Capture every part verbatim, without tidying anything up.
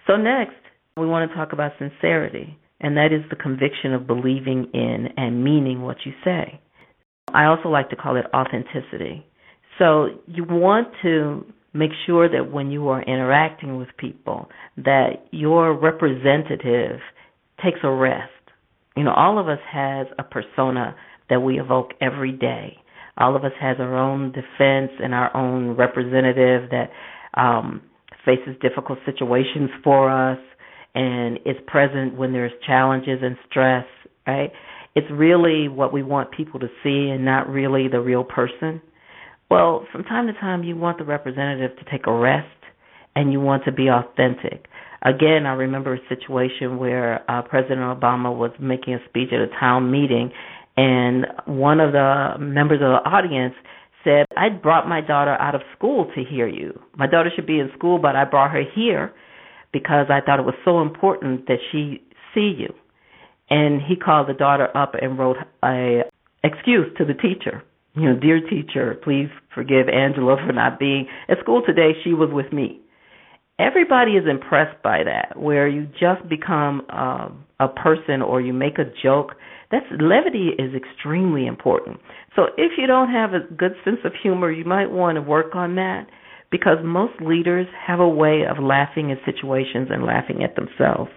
So next, we want to talk about sincerity, and that is the conviction of believing in and meaning what you say. I also like to call it authenticity. So you want to make sure that when you are interacting with people, that your representative takes a rest. You know, all of us has a persona that we evoke every day. All of us has our own defense and our own representative that um, faces difficult situations for us and is present when there's challenges and stress, right? It's really what we want people to see and not really the real person. Well, from time to time, you want the representative to take a rest and you want to be authentic. Again, I remember a situation where uh, President Obama was making a speech at a town meeting, and one of the members of the audience said, I brought my daughter out of school to hear you. My daughter should be in school, but I brought her here because I thought it was so important that she see you. And he called the daughter up and wrote a excuse to the teacher. You know, dear teacher, please forgive Angela for not being at school today. She was with me. Everybody is impressed by that, where you just become um, a person or you make a joke. That's levity is extremely important. So if you don't have a good sense of humor, you might want to work on that, because most leaders have a way of laughing at situations and laughing at themselves.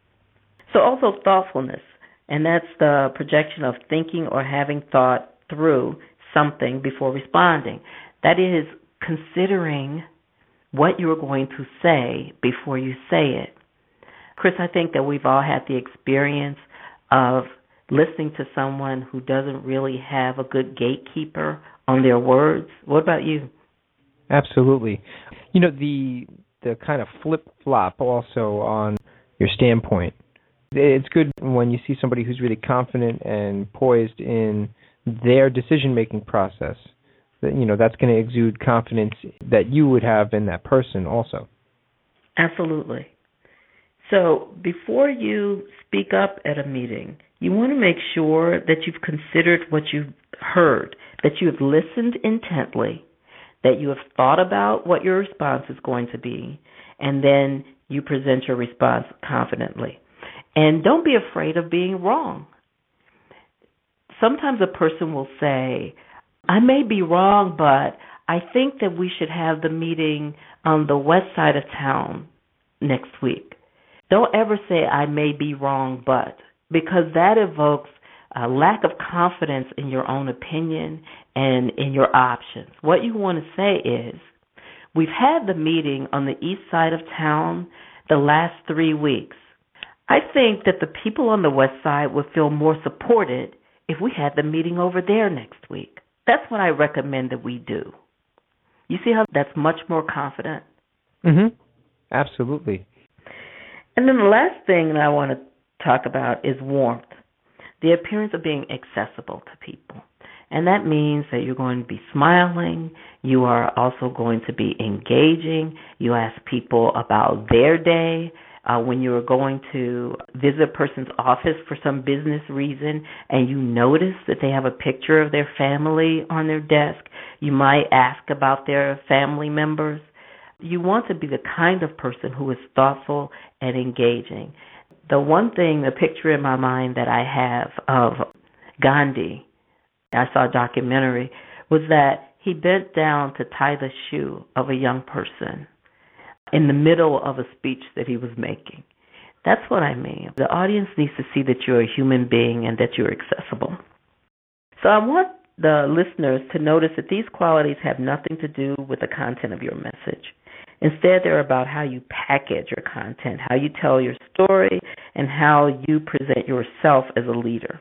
So also thoughtfulness, and that's the projection of thinking or having thought through something before responding. That is considering what you're going to say before you say it. Chris, I think that we've all had the experience of listening to someone who doesn't really have a good gatekeeper on their words. What about you? Absolutely. You know, the the kind of flip-flop also on your standpoint. It's good when you see somebody who's really confident and poised in their decision-making process. That, you know, that's going to exude confidence that you would have in that person also. Absolutely. So before you speak up at a meeting, you want to make sure that you've considered what you've heard, that you have listened intently, that you have thought about what your response is going to be, and then you present your response confidently. And don't be afraid of being wrong. Sometimes a person will say, I may be wrong, but I think that we should have the meeting on the west side of town next week. Don't ever say, I may be wrong, but, because that evokes a lack of confidence in your own opinion and in your options. What you want to say is, we've had the meeting on the east side of town the last three weeks. I think that the people on the west side would feel more supported if we had the meeting over there next week. That's what I recommend that we do. You see how that's much more confident? Mm-hmm. Absolutely. And then the last thing that I want to talk about is warmth, the appearance of being accessible to people. And that means that you're going to be smiling. You are also going to be engaging. You ask people about their day. Uh, when you're going to visit a person's office for some business reason and you notice that they have a picture of their family on their desk, you might ask about their family members. You want to be the kind of person who is thoughtful and engaging. The one thing, the picture in my mind that I have of Gandhi, I saw a documentary, was that he bent down to tie the shoe of a young person in the middle of a speech that he was making. That's what I mean. The audience needs to see that you're a human being and that you're accessible. So I want the listeners to notice that these qualities have nothing to do with the content of your message. Instead, they're about how you package your content, how you tell your story, and how you present yourself as a leader.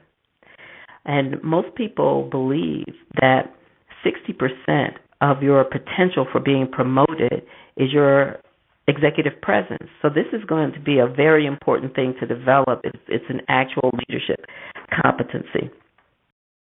And most people believe that sixty percent of your potential for being promoted is your executive presence. So this is going to be a very important thing to develop. It's, it's an actual leadership competency.